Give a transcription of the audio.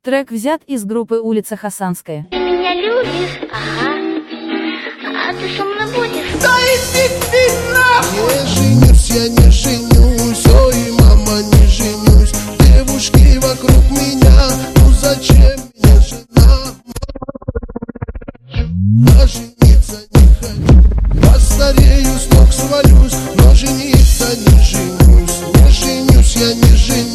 Трек взят из группы «Улица Хасанская». Ты меня любишь, ага, а ты со мной будешь? Да иди ты нахуй! Не женюсь, я не женюсь, ой, мама, не женюсь. Девушки вокруг меня, ну зачем мне жена? А жениться не хочу, постарею, с ног свалюсь, но жениться не женюсь. Не женюсь, я не женюсь.